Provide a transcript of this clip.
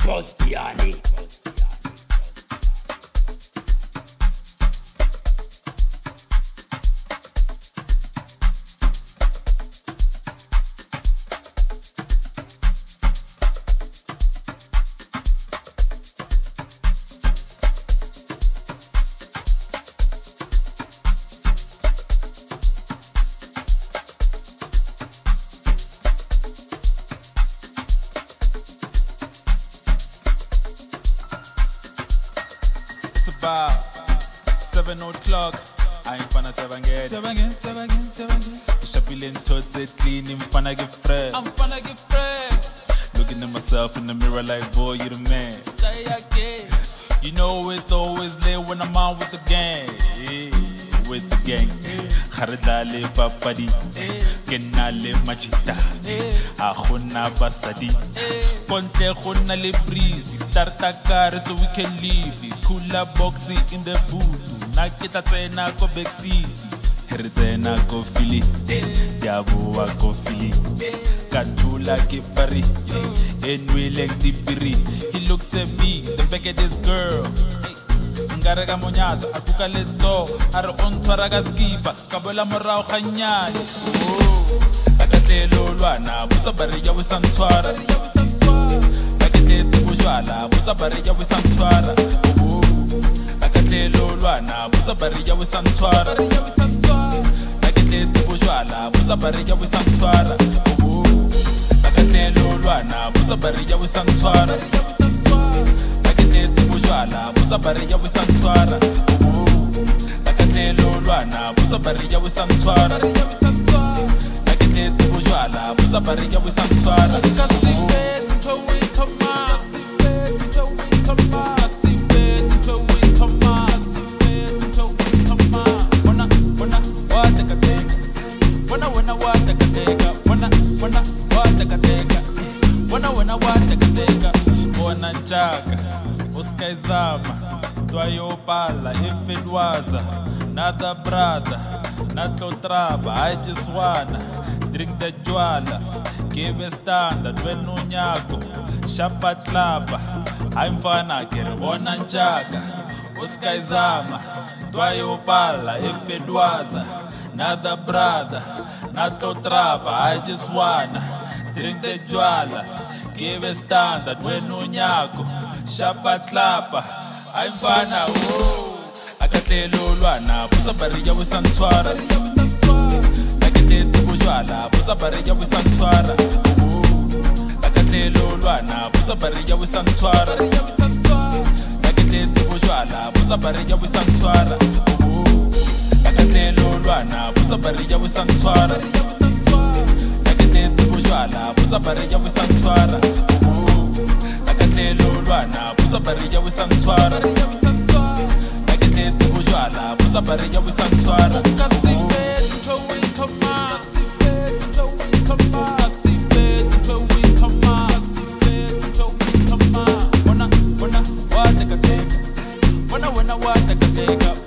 Costiani. About 7 o'clock, I ain't finna 7 again. 7 again. Shapilin towards it clean, I'm finna get fresh. Looking at myself in the mirror like, boy, you the man. You know it's always lit when I'm out with the gang. With the gang. Haradale papadi, kenale machita, ahuna basadi. Ponte khona le breeze, start a car so we can leave. Cooler boxy in the boot, na kita tsena ko backseat. Herzena ko fili, diabo ko fili. Katula ke pari, enwele tipiri. He looks at me, the back of this girl. Ngaraga monyata, akuka lezo, ara ontwara ga skipa, kabola morao khanyani. Oh, akatelo lwana, busa bariya wisantwara. Akatelo bujwala, busa bariya wisantwara. Oh, akatelo lwana, busa bariya wisantwara. Akatelo bujwala, busa bariya wisantwara. Oh, akatelo lwana, busa bariya wisantwara. Bujwala, buza bariya wisantwara. Akatelo lwana, buza bariya wisantwara. Akatelo bujwala, buza bariya wisantwara. Kasibe towi kama, towi kama, kasibe towi kama, towi kama. Wana wata kateka, wana wata kateka, wana wata kateka, wana wata kateka. Wana njaka. Uskaizama, Twayopala, Hefedwaza, nada brada, nato traba. I just wanna drink the jwalas, give a standard, when unyago, shapatlaba. I'm fana, kerwana njaga. Uskaizama, Twayopala, Hefedwaza, nada brada, nato traba. I just wanna drink the jwalas, give a standard, when unyago. Shapatlapa, I'm fana, oh. Akatelo lwana, buza bariya wisantwara. Akatelo bujwala, buza bariya wisantwara. Akatelo lwana, buza bariya wisantwara. Akatelo bujwala, buza bariya wisantwara. Akatelo lwana, buza bariya wisantwara. Akatelo bujwala, buza bariya wisantwara. Akatelo lwana, buza bariya wisantwara. Akatelo bujwala, buza bariya wisantwara. Kasibe towi kama, towi kama, kasibe towi kama, towi kama. Wana wata kateka, wana wata kateka.